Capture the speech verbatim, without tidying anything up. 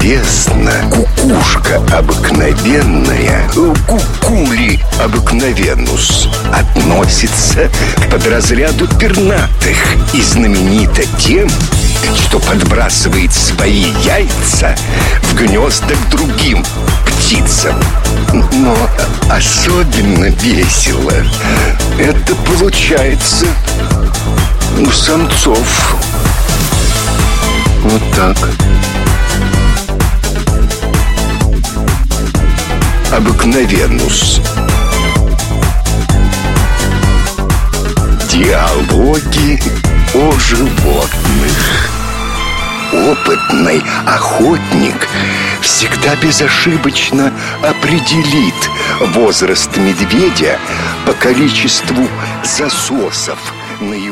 известно, кукушка обыкновенная, кукули обыкновенус, относится к подразряду пернатых и знаменита тем, что подбрасывает свои яйца в гнезда к другим птицам. Но особенно весело это получается у самцов. Вот так. Обыкновенус. Диалоги о животных. Опытный охотник всегда безошибочно определит возраст медведя по количеству засосов на его